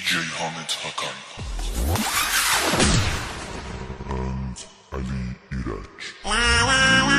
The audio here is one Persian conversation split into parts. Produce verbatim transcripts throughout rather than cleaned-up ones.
جی حامد حقم and علی ایرج.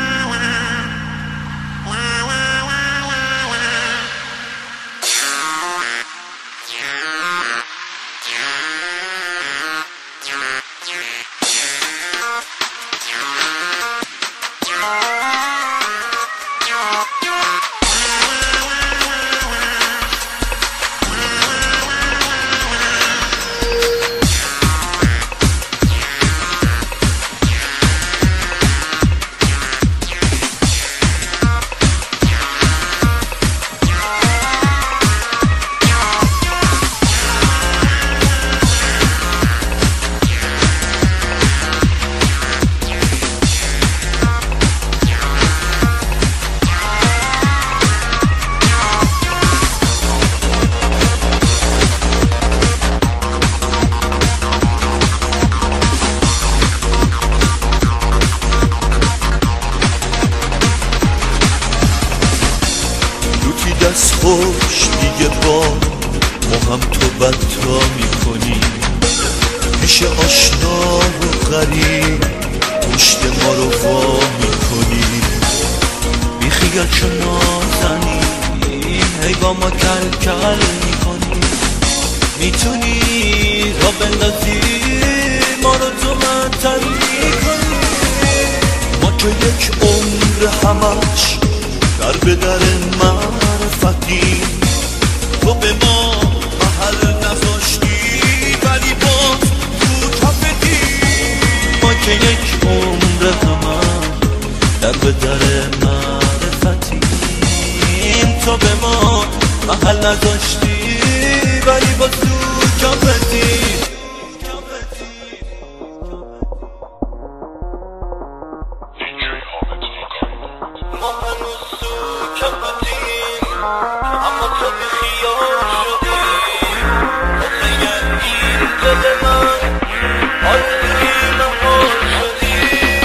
دست خوش دیگه با ما هم تو بدتا میکنی، پیش آشنا و غریب پشت ما رو وا میکنی، بی خیال چون نازنی هی با ما کل کل میکنی، میتونی را بندازی ما رو تو منتر میکنی، ما که یک عمر همش در به در معرفتی، تو به ما محل نذاشتی ولی باز تو کفتی، ما که یک عمر همش در به در معرفتی، تو به ما محل نذاشتی ولی باز تو کفتی. ما هنوز تو کفتیم اما تو بی خیال شدی، آخه این دل من آرزوی نهال شدی.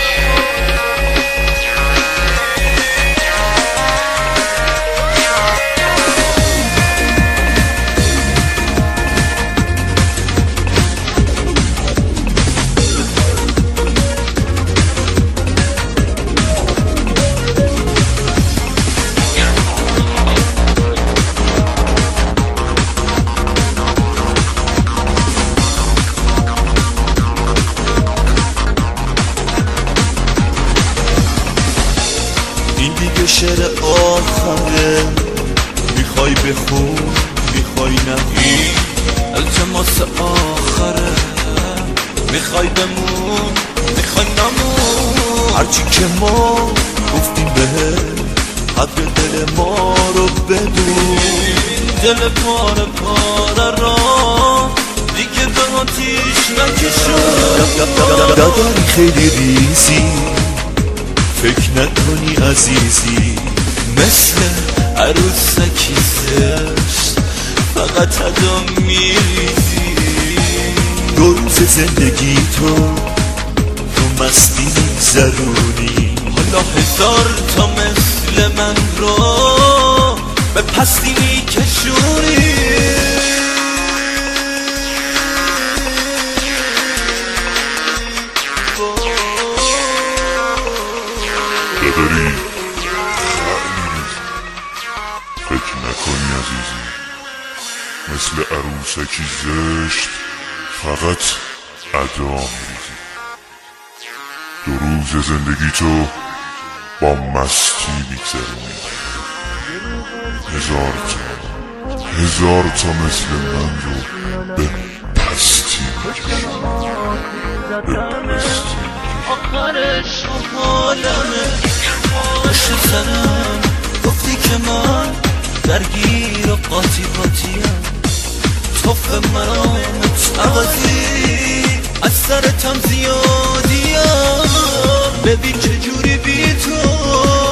این دیگه شعر آخره، میخوای بخون میخوای نهی، التماس آخره، میخوای بمون میخوای نمون، هرچی که ما گفتیم به حق دل ما رو بدون، دل پاره پاره را دیگه به آتیش نکشون، داداری خیلی ریزی فکر نکنی عزیزی، مثل عروسکی زشت فقط ادا میریزی، دو روز زندگی تو تو مستی میگذرونی، حالا هزار تا مثل من رو به پستی میکشونی. داری فکر نکنی عزیزی، مثل عروسکی زشت فقط ادا میریزی، دو روز زندگی تو با مستی میگذرونی، هزار تا هزار تا مثل من رو به پستی میکشونی، به پستی. آخرش حالمه پشت سرم گفتی که من درگیر و قاطی قاطیم، توف مرامت عوضی از سرتم زیادیم، ببین چجوری بی تو